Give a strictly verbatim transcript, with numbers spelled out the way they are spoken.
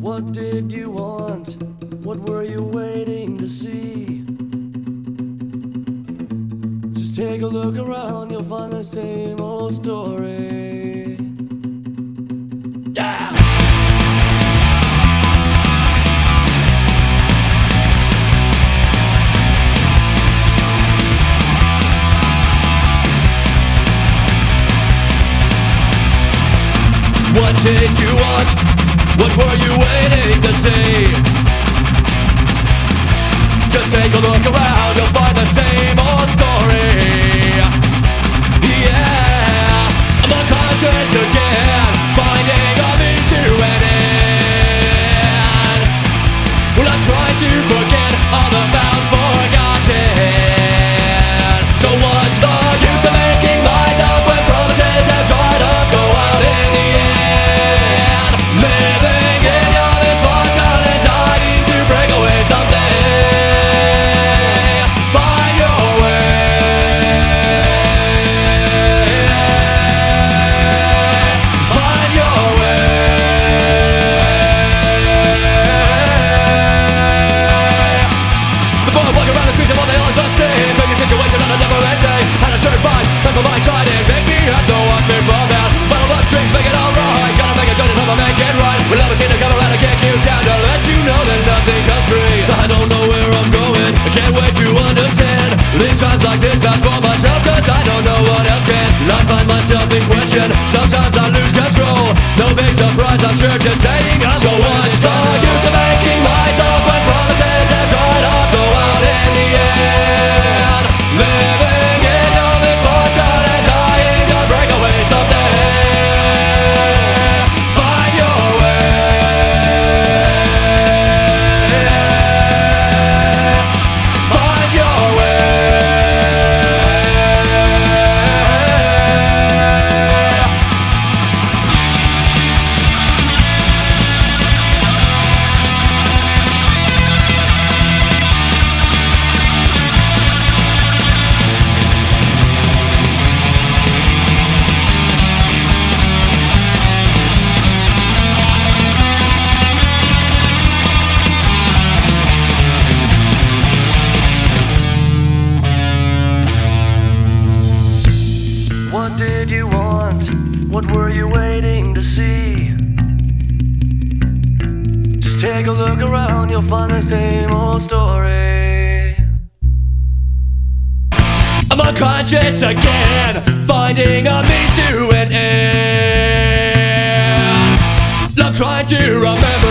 What did you want? What were you waiting to see? Just take a look around, you'll find the same old story. Yeah! What did you want? What were you waiting to see? Just take a look around, you'll find the same old story. Yeah, I'm unconscious again, finding a means to an end. Well, I'm trying to forget all about forgotten. So what's the use of making lies up when promises have dried up? Go out in the end, living in your misfortune and dying to break away someday. Find your way, find your way. The boy walking around the streets and what they all the same. Make a situation on a never ending, and a certified time for my side and make me have no one before that. Bottle up drinks, make it alright. Gotta make a joint and hope I make it right. We'll never seem to come around and kick you down to let you know that nothing comes free. I don't know where I'm going, I can't wait to understand. In times like this, vouch for myself, cause I don't know what else can. I find myself in question, sometimes I lose control. No big surprise, I'm sure just saying I'm so what's the use of making lies up when promises have dried up? Go out in the end, living in your misfortune and dying to break away someday. Find your way, find your What did you want? What were you waiting to see? Just take a look around, you'll find the same old story. I'm unconscious again, finding a means to an end. I'm trying to remember